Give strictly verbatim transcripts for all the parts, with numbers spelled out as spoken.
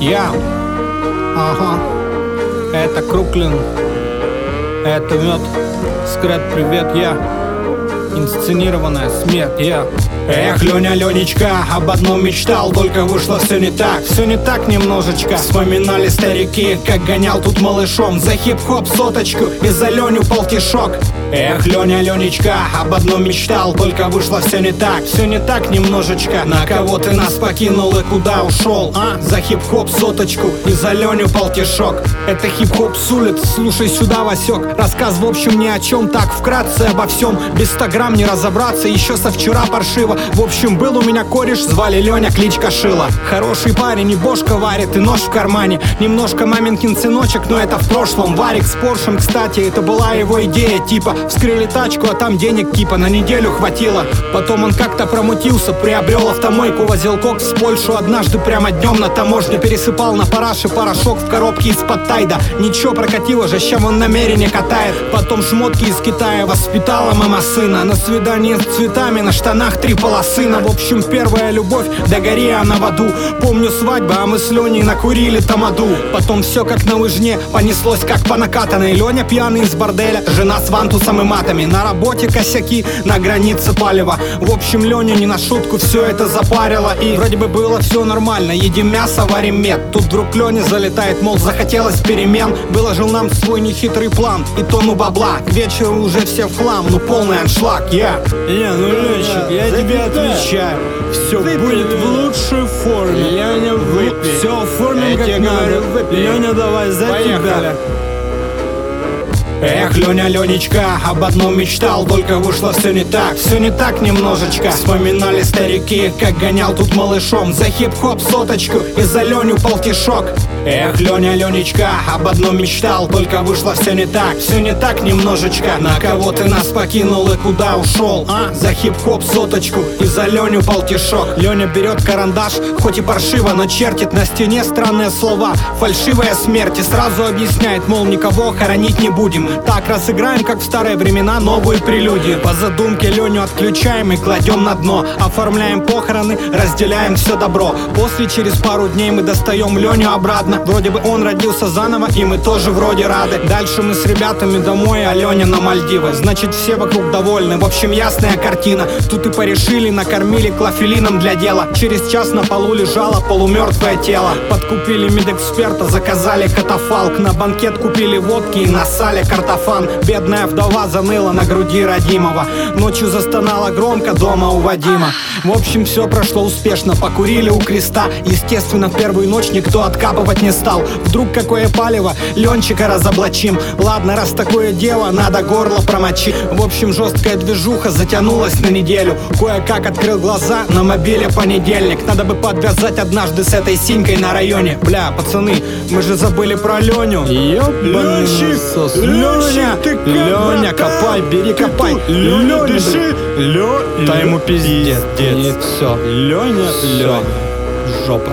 Я, ага, это Круклин, это мед, Скрэт, привет, я, инсценированная смерть, я. Эх, Леня, Ленечка, об одном мечтал, только вышло все не так, все не так немножечко. Вспоминали старики, как гонял тут малышом за хип-хоп соточку и за Леню полтишок. Эх, Леня, Ленечка, об одном мечтал, только вышло все не так, все не так немножечко. На кого ты нас покинул и куда ушел, а? За хип-хоп соточку и за Леню полтишок. Это хип-хоп с улиц, слушай сюда, Васек. Рассказ в общем ни о чем, так вкратце обо всем. Без ста грамм не разобраться, еще со вчера паршиво. В общем, был у меня кореш, звали Леня, кличка Шила. Хороший парень и бошка варит, и нож в кармане. Немножко маменькин сыночек, но это в прошлом. Варик с Поршем, кстати, это была его идея. Типа, вскрыли тачку, а там денег типа на неделю хватило. Потом он как-то промутился, приобрел автомойку, возил кокс в Польшу. Однажды прямо днем на таможне пересыпал на параши порошок в коробке из-под Тайда. Ничего, прокатило же, с чем он намерение катает. Потом шмотки из Китая воспитала мама сына. На свидание с цветами, на штанах три полосына. В общем, первая любовь, да гори она в аду. Помню свадьба, а мы с Леней накурили тамаду. Потом все как на лыжне, понеслось как по накатанной. Леня пьяный из борделя, жена с вантусом и матами. На работе косяки, на границе палева. В общем, Леню не на шутку все это запарило. И вроде бы было все нормально, едим мясо, варим мед. Тут вдруг Леня залетает, мол, захотелось перемен. Выложил нам свой нехитрый план и тонну бабла. К вечеру уже все в хлам, ну полный аншлаг. Я, Не, ну Ленчик, я тебе отвечаю, все будет в лучшей форме. Леня, выпей. Все оформим как надо. Леня, давай за тебя. Эх, Леня, Ленечка, об одном мечтал, только вышло все не так, все не так немножечко. Вспоминали старики, как гонял тут малышом за хип-хоп соточку и за Леню полтишок. Эх, Леня, Ленечка, об одном мечтал, только вышло все не так, все не так немножечко. На кого ты нас покинул и куда ушел, а? За хип-хоп соточку и за Леню полтишок. Леня берет карандаш, хоть и паршиво, но чертит на стене странные слова. Фальшивая смерть и сразу объясняет, мол, никого хоронить не будем. Так разыграем, как в старые времена, новую прелюдию. По задумке Леню отключаем и кладем на дно. Оформляем похороны, разделяем все добро. После через пару дней мы достаем Леню обратно. Вроде бы он родился заново, и мы тоже вроде рады. Дальше мы с ребятами домой, а Леня на Мальдивы. Значит, все вокруг довольны, в общем, ясная картина. Тут и порешили, накормили клофелином для дела. Через час на полу лежало полумертвое тело. Подкупили медэксперта, заказали катафалк. На банкет купили водки и насали картофан. Бедная вдова заныла на груди родимого. Ночью застонала громко дома у Вадима. В общем, все прошло успешно, покурили у креста. Естественно, в первую ночь никто откапывать не стал. Вдруг какое палево, Ленчика разоблачим. Ладно, раз такое дело, надо горло промочить. В общем, жесткая движуха затянулась на неделю. Кое-как открыл глаза, на мобиле понедельник. Надо бы подвязать однажды с этой синькой на районе. Бля, пацаны, мы же забыли про Леню. Ёбаный насос. Леня, ты как, Леня, братан? копай, бери, копай. Леня, Леня, дыши. Лё- да ему пиздец. Нет, Все, Леня, Леня, жопа.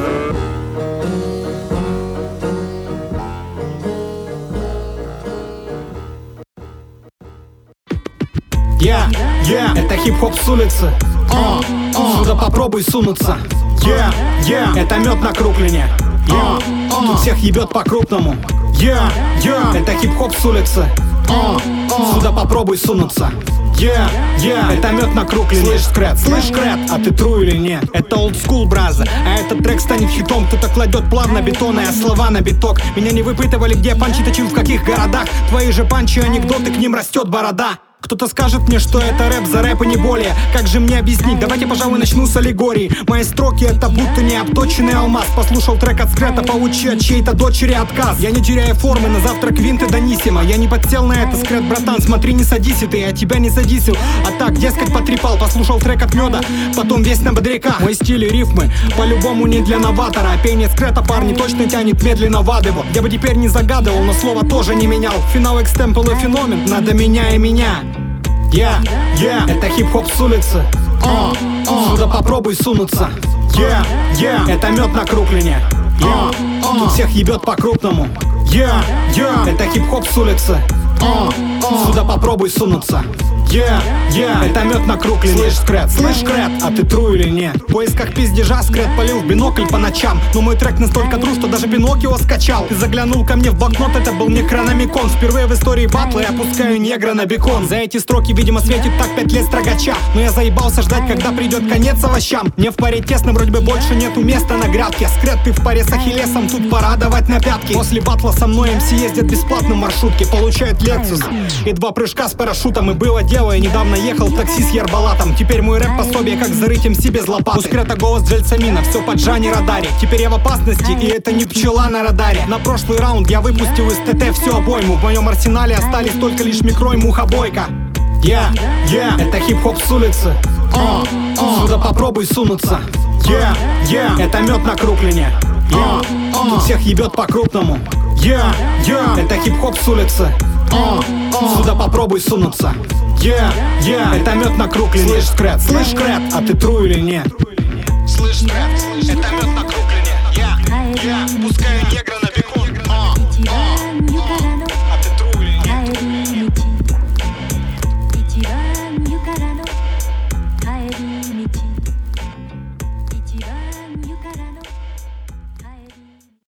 Я, я, это хип-хоп с улицы. А, а, сюда попробуй сунуться. Я, я, это мед на Круклине. Я, а, тут всех ебет по-крупному. Я, я, это хип-хоп с улицы. А, а, сюда попробуй сунуться. Я, я, это мед на Круклине. Слышь, Скрэт, слышь, Скрэт, а ты тру или нет? Это олдскул, браза, а этот трек станет хитом. Кто-то кладет плавно бетоны, а слова на биток. Меня не выпытывали, где панчи точил, в каких городах. Твои же панчи, анекдоты, к ним растет борода. Кто-то скажет мне, что это рэп за рэп и не более. Как же мне объяснить? Давайте, пожалуй, начну с аллегории. Мои строки — это будто не обточенный алмаз. Послушал трек от Скрэта, получи от чьей-то дочери отказ. Я не теряю формы, на завтрак винты Даниссимо. Я не подсел на это, Скрэт, братан, смотри, не садись, и ты, я тебя не задисил. А так, дескать, потрепал, послушал трек от Меда, потом весь на бодряка. Мой стиль и рифмы по-любому не для новатора. А пение Скрэта, парни, точно тянет медленно в ад его. Я бы теперь не загадывал, но слово тоже не менял. Финал экстемпл и феномен, надо меня и меня. Я, я, это хип-хоп с улицы. А, а, сюда попробуй сунуться. Я, я, это мед на Круклине. Я, а, тут всех ебет по-крупному. Я, я, это хип-хоп с улицы. А, а, сюда попробуй сунуться. Yeah, yeah, это мед на Круклине. Слышь, скрэт, слышь, скрэт, а ты тру или нет? В поисках пиздежа скрэт полил в бинокль по ночам. Но мой трек настолько тру, что даже Пиноккио скачал. Ты заглянул ко мне в блокнот, это был не Крономикон. Впервые в истории батла я опускаю негра на бекон. За эти строки, видимо, светит так пять лет строгача. Но я заебался ждать, когда придет конец овощам. Мне в паре тесно, вроде бы больше нету места на грядке. Скрэт, ты в паре с Ахиллесом, тут пора давать на пятки. После батла со мной эм си ездят бесплатно в маршрутке, получают Lexus и два прыжка с парашютом. И было дело, я недавно ехал в такси с Ярбалатом. Теперь мой рэп пособие, как зарыть эм си без лопаты. У скрэта голос Джельсамина, все под Джани Радари. Теперь я в опасности, и это не пчела на радаре. На прошлый раунд я выпустил из ТТ всю обойму. В моем арсенале остались только лишь микро и мухобойка. Yeah, yeah, это хип-хоп с улицы. uh, uh. Сюда попробуй сунуться. Yeah, yeah, это мед на Круклине. Yeah, uh. Тут всех ебет по-крупному. Yeah, yeah, это хип-хоп с улицы. uh, uh. Сюда попробуй сунуться. Yeah, yeah, это мед на Круклине. Слышь, скрэт, слышь, скрэт, а ты тру или нет? Слышь, скрэт, это мед на Круклине.